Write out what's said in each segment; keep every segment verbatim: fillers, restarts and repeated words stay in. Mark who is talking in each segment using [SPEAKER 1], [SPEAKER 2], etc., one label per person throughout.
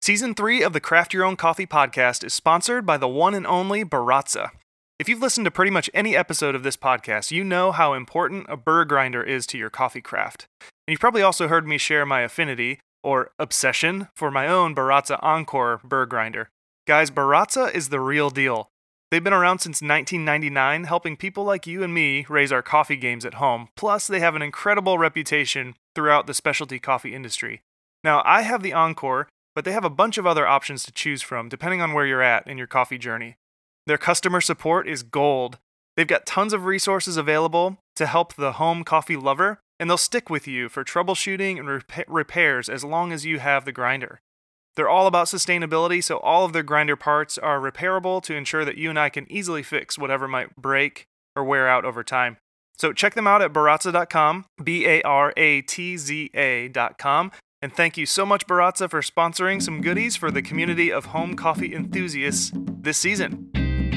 [SPEAKER 1] Season three of the Craft Your Own Coffee podcast is sponsored by the one and only Baratza. If you've listened to pretty much any episode of this podcast, you know how important a burr grinder is to your coffee craft. And you've probably also heard me share my affinity, or obsession, for my own Baratza Encore burr grinder. Guys, Baratza is the real deal. They've been around since nineteen ninety-nine, helping people like you and me raise our coffee games at home. Plus, they have an incredible reputation throughout the specialty coffee industry. Now, I have the Encore, but they have a bunch of other options to choose from, depending on where you're at in your coffee journey. Their customer support is gold. They've got tons of resources available to help the home coffee lover, and they'll stick with you for troubleshooting and rep- repairs as long as you have the grinder. They're all about sustainability, so all of their grinder parts are repairable to ensure that you and I can easily fix whatever might break or wear out over time. So check them out at baratza dot com, B A R A T Z A dot com. And thank you so much, Baratza, for sponsoring some goodies for the community of home coffee enthusiasts this season.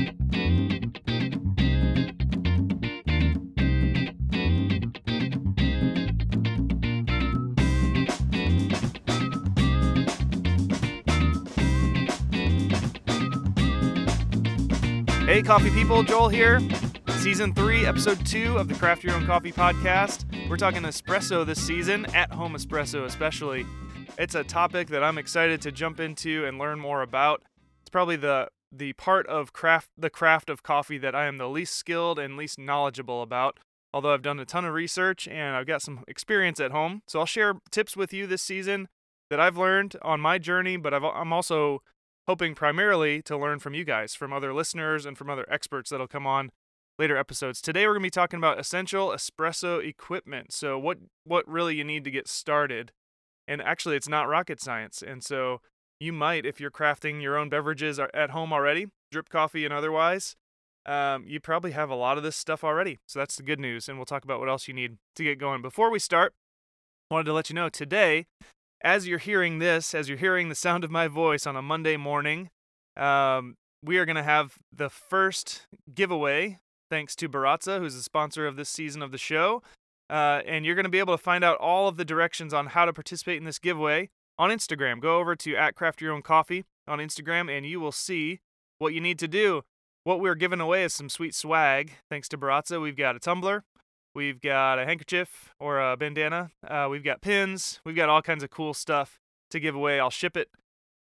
[SPEAKER 1] Hey, coffee people, Joel here. Season three, Episode two of the Craft Your Own Coffee podcast. We're talking espresso this season, at-home espresso especially. It's a topic that I'm excited to jump into and learn more about. It's probably the the part of craft the craft of coffee that I am the least skilled and least knowledgeable about, although I've done a ton of research and I've got some experience at home. So I'll share tips with you this season that I've learned on my journey, but I've, I'm also hoping primarily to learn from you guys, from other listeners and from other experts that'll come on later episodes. Today we're going to be talking about essential espresso equipment. So what what really you need to get started. And actually it's not rocket science. And so you might, if you're crafting your own beverages at home already, drip coffee and otherwise, um, you probably have a lot of this stuff already. So that's the good news. And we'll talk about what else you need to get going. Before we start, I wanted to let you know today, as you're hearing this, as you're hearing the sound of my voice on a Monday morning, um, we are going to have the first giveaway, thanks to Baratza, who's the sponsor of this season of the show. Uh, and you're going to be able to find out all of the directions on how to participate in this giveaway on Instagram. Go over to at Craft Your Own Coffee on Instagram, and you will see what you need to do. What we're giving away is some sweet swag, thanks to Baratza. We've got a tumbler, we've got a handkerchief or a bandana, uh, we've got pins, we've got all kinds of cool stuff to give away. I'll ship it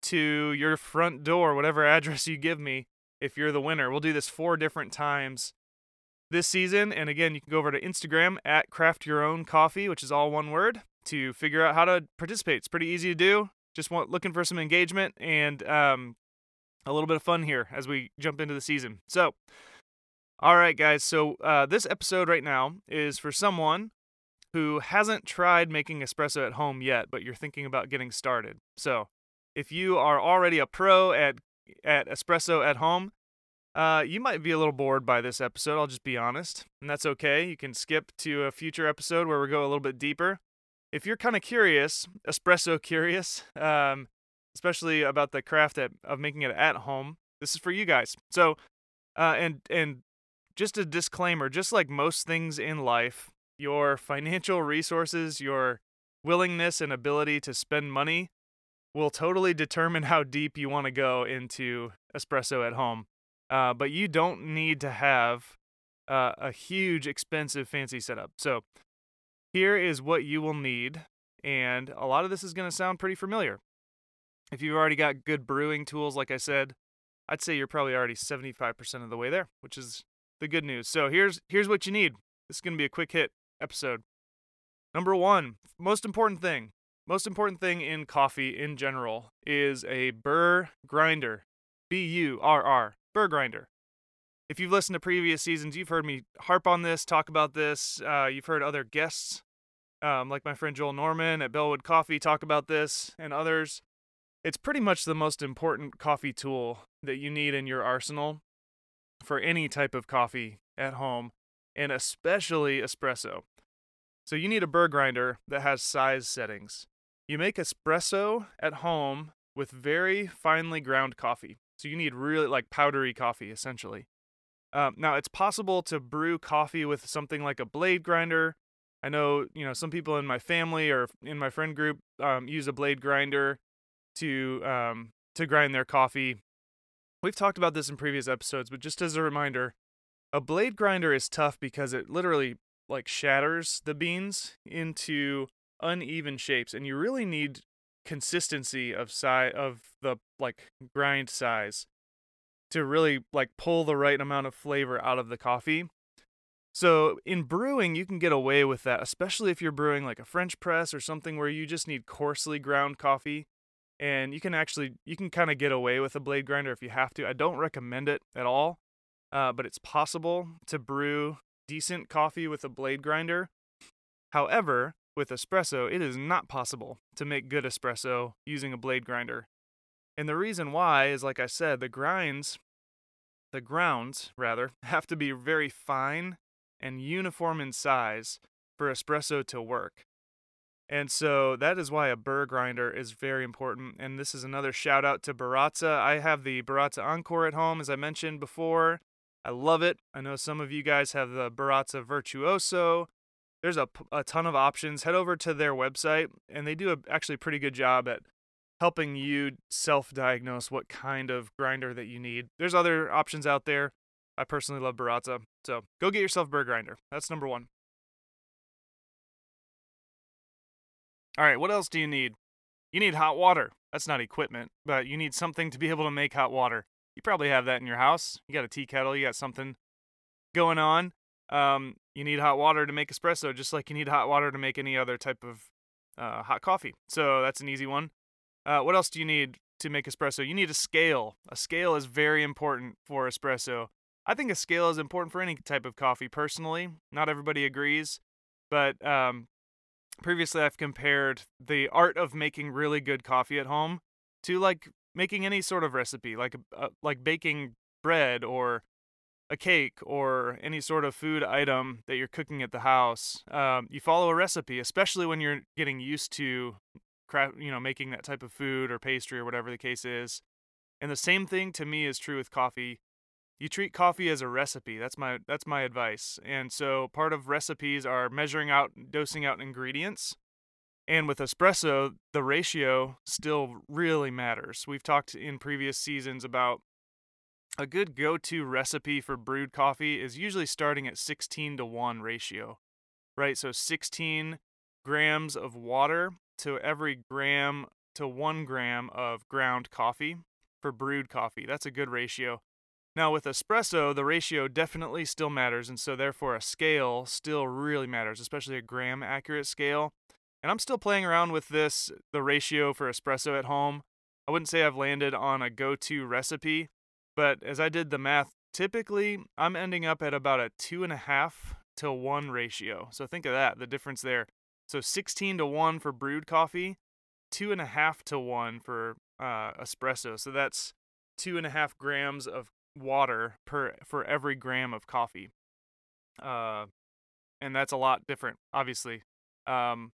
[SPEAKER 1] to your front door, whatever address you give me, if you're the winner. We'll do this four different times this season, and again, you can go over to Instagram at Craft Your Own Coffee, which is all one word, to figure out how to participate. It's pretty easy to do. Just want looking for some engagement and um, a little bit of fun here as we jump into the season. So, all right, guys. So uh, this episode right now is for someone who hasn't tried making espresso at home yet, but you're thinking about getting started. So, if you are already a pro at at espresso at home, Uh, you might be a little bored by this episode, I'll just be honest, and that's okay. You can skip to a future episode where we go a little bit deeper. If you're kind of curious, espresso curious, um, especially about the craft at, of making it at home, this is for you guys. So, uh, and and just a disclaimer, just like most things in life, your financial resources, your willingness and ability to spend money will totally determine how deep you want to go into espresso at home. Uh, but you don't need to have uh, a huge, expensive, fancy setup. So here is what you will need, and a lot of this is going to sound pretty familiar. If you've already got good brewing tools, like I said, I'd say you're probably already seventy-five percent of the way there, which is the good news. So here's here's what you need. This is going to be a quick hit episode. Number one, most important thing, most important thing in coffee in general is a burr grinder, B U R R. Burr grinder. If you've listened to previous seasons, you've heard me harp on this, talk about this. Uh, you've heard other guests, um, like my friend Joel Norman at Bellwood Coffee, talk about this, and others. It's pretty much the most important coffee tool that you need in your arsenal for any type of coffee at home, and especially espresso. So you need a burr grinder that has size settings. You make espresso at home with very finely ground coffee. So you need really like powdery coffee, essentially. Um, now, it's possible to brew coffee with something like a blade grinder. I know, you know, some people in my family or in my friend group um, use a blade grinder to um, to grind their coffee. We've talked about this in previous episodes, but just as a reminder, a blade grinder is tough because it literally like shatters the beans into uneven shapes, and you really need consistency of size of the like grind size to really like pull the right amount of flavor out of the coffee. So in brewing, you can get away with that, especially if you're brewing like a French press or something where you just need coarsely ground coffee. And you can actually, you can kind of get away with a blade grinder if you have to. I don't recommend it at all, uh, but it's possible to brew decent coffee with a blade grinder. However, with espresso, it is not possible to make good espresso using a blade grinder. And the reason why is, like I said, the grinds, the grounds, rather, have to be very fine and uniform in size for espresso to work. And so that is why a burr grinder is very important. And this is another shout out to Baratza. I have the Baratza Encore at home, as I mentioned before. I love it. I know some of you guys have the Baratza Virtuoso. There's a, a ton of options. Head over to their website, and they do a actually pretty good job at helping you self-diagnose what kind of grinder that you need. There's other options out there. I personally love Baratza, so go get yourself a burr grinder. That's number one. All right, what else do you need? You need hot water. That's not equipment, but you need something to be able to make hot water. You probably have that in your house. You got a tea kettle, you got something going on. Um, you need hot water to make espresso, just like you need hot water to make any other type of uh, hot coffee. So that's an easy one. Uh, what else do you need to make espresso? You need a scale. A scale is very important for espresso. I think a scale is important for any type of coffee, personally. Not everybody agrees, but um, previously I've compared the art of making really good coffee at home to like making any sort of recipe, like uh, like baking bread or a cake or any sort of food item that you're cooking at the house. Um, you follow a recipe, especially when you're getting used to craft, you know, making that type of food or pastry or whatever the case is. And the same thing to me is true with coffee. You treat coffee as a recipe. That's my that's my advice. And so part of recipes are measuring out, dosing out ingredients. And with espresso, the ratio still really matters. We've talked in previous seasons about a good go-to recipe for brewed coffee is usually starting at sixteen to one ratio, right? So sixteen grams of water to every gram to one gram of ground coffee for brewed coffee. That's a good ratio. Now with espresso, the ratio definitely still matters, and so therefore a scale still really matters, especially a gram accurate scale. And I'm still playing around with this, the ratio for espresso at home. I wouldn't say I've landed on a go-to recipe, but as I did the math, typically I'm ending up at about a two and a half to one ratio. So think of that, the difference there. So sixteen to one for brewed coffee, two and a half to one for uh, espresso. So that's two and a half grams of water per for every gram of coffee. Uh, and that's a lot different, obviously. Um,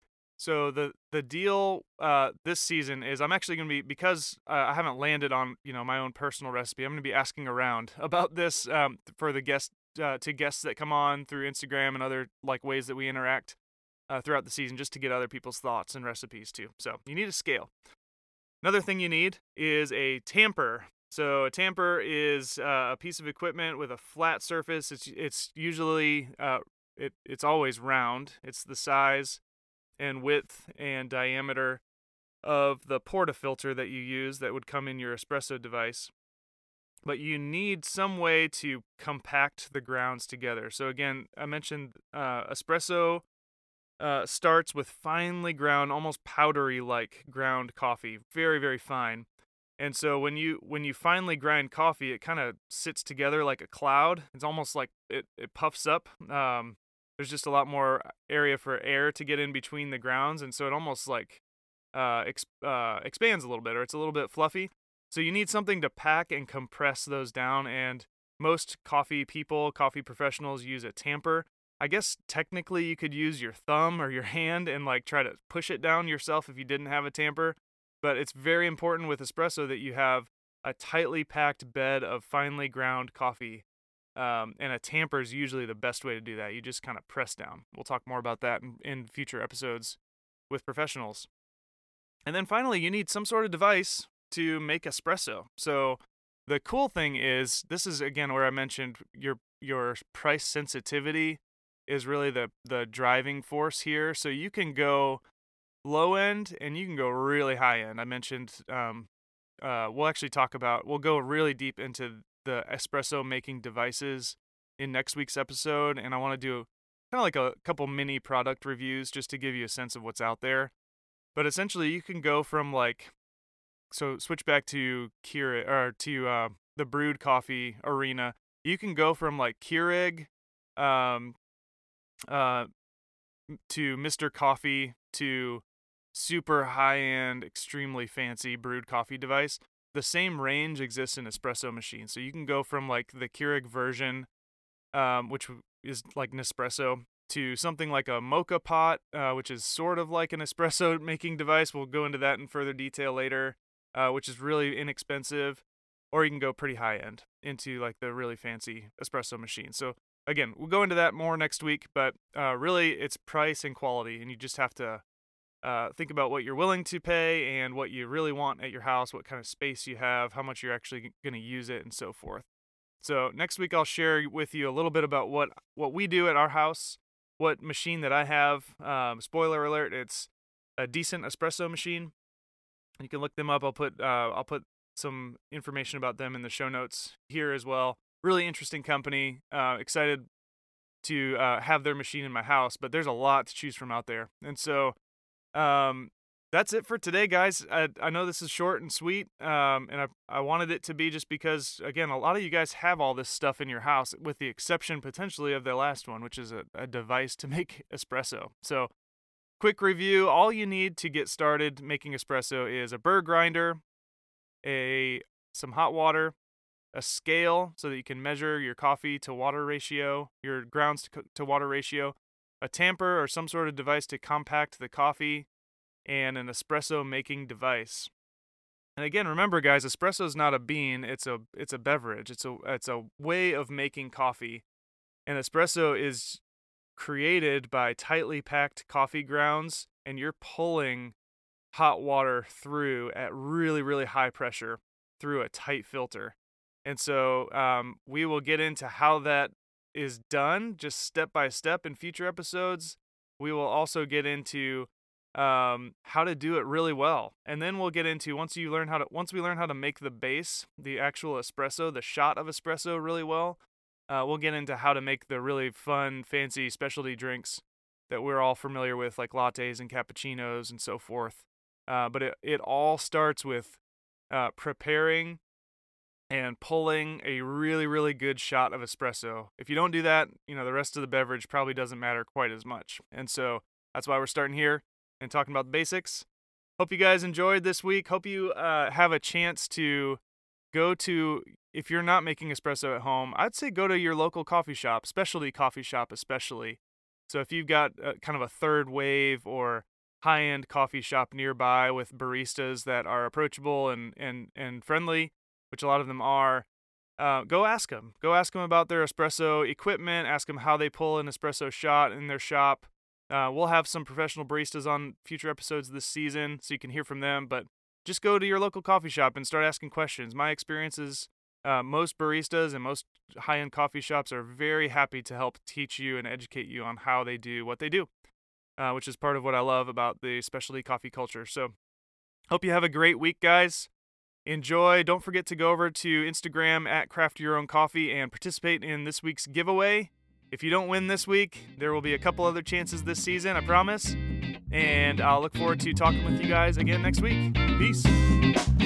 [SPEAKER 1] So the the deal uh, this season is I'm actually going to be, because uh, I haven't landed on, you know, my own personal recipe, I'm going to be asking around about this um, for the guest uh, to guests that come on through Instagram and other like ways that we interact uh, throughout the season, just to get other people's thoughts and recipes too. So you need a scale. Another thing you need is a tamper. So a tamper is uh, a piece of equipment with a flat surface. It's it's usually uh, it it's always round. It's the size and width and diameter of the portafilter that you use that would come in your espresso device. But you need some way to compact the grounds together. So again, I mentioned uh, espresso uh, starts with finely ground, almost powdery-like ground coffee, very, very fine. And so when you when you finely grind coffee, it kind of sits together like a cloud. It's almost like it, it puffs up. Um, there's just a lot more area for air to get in between the grounds, and so it almost like uh, exp- uh, expands a little bit, or it's a little bit fluffy. So you need something to pack and compress those down, and most coffee people, coffee professionals use a tamper. I guess technically you could use your thumb or your hand and like try to push it down yourself if you didn't have a tamper. But it's very important with espresso that you have a tightly packed bed of finely ground coffee. Um, and a tamper is usually the best way to do that. You just kind of press down. We'll talk more about that in, in future episodes with professionals. And then finally, you need some sort of device to make espresso. So the cool thing is, this is again where I mentioned your your price sensitivity is really the the driving force here. So you can go low end and you can go really high end. I mentioned um, uh, we'll actually talk about we'll go really deep into the espresso making devices in next week's episode, and I want to do kind of like a couple mini product reviews just to give you a sense of what's out there. But essentially, you can go from like, so switch back to Keurig or to uh, the brewed coffee arena. You can go from like Keurig, um, uh, to Mister Coffee to super high end, extremely fancy brewed coffee device. The same range exists in espresso machines. So you can go from like the Keurig version, um, which is like Nespresso, to something like a mocha pot, uh, which is sort of like an espresso making device. We'll go into that in further detail later, uh, which is really inexpensive. Or you can go pretty high end into like the really fancy espresso machine. So again, we'll go into that more next week, but uh, really it's price and quality, and you just have to uh, think about what you're willing to pay and what you really want at your house, what kind of space you have, how much you're actually going to use it, and so forth. So next week I'll share with you a little bit about what, what we do at our house, what machine that I have. Um, spoiler alert, it's a decent espresso machine. You can look them up. I'll put uh, I'll put some information about them in the show notes here as well. Really interesting company. Uh, excited to uh, have their machine in my house, but there's a lot to choose from out there. And so um, that's it for today, guys. I, I know this is short and sweet, um, and I, I wanted it to be just because, again, a lot of you guys have all this stuff in your house, with the exception potentially of the last one, which is a, a device to make espresso. So quick review, all you need to get started making espresso is a burr grinder, a some hot water, a scale so that you can measure your coffee to water ratio, your grounds to, to water ratio, a tamper or some sort of device to compact the coffee, and an espresso making device. And again, remember guys, espresso is not a bean, it's a it's a beverage. It's a it's a way of making coffee. And espresso is created by tightly packed coffee grounds, and you're pulling hot water through at really, really high pressure through a tight filter. And so um, we will get into how that is done just step by step in future episodes. We will also get into um, how to do it really well. And then we'll get into, once you learn how to, once we learn how to make the base, the actual espresso, the shot of espresso really well, uh, we'll get into how to make the really fun, fancy specialty drinks that we're all familiar with, like lattes and cappuccinos and so forth. Uh, but it, it all starts with uh, preparing and pulling a really, really good shot of espresso. If you don't do that, you know, the rest of the beverage probably doesn't matter quite as much. And so that's why we're starting here and talking about the basics. Hope you guys enjoyed this week. Hope you uh, have a chance to go to, if you're not making espresso at home, I'd say go to your local coffee shop, specialty coffee shop especially. So if you've got a, kind of a third wave or high-end coffee shop nearby with baristas that are approachable and, and, and friendly, which a lot of them are, uh, go ask them. Go ask them about their espresso equipment. Ask them how they pull an espresso shot in their shop. Uh, we'll have some professional baristas on future episodes this season, so you can hear from them. But just go to your local coffee shop and start asking questions. My experience is uh, most baristas and most high-end coffee shops are very happy to help teach you and educate you on how they do what they do, uh, which is part of what I love about the specialty coffee culture. So hope you have a great week, guys. Enjoy. Don't forget to go over to Instagram at Craft Your Own Coffee and participate in this week's giveaway. If you don't win this week, there will be a couple other chances this season, I promise. And I'll look forward to talking with you guys again next week. Peace.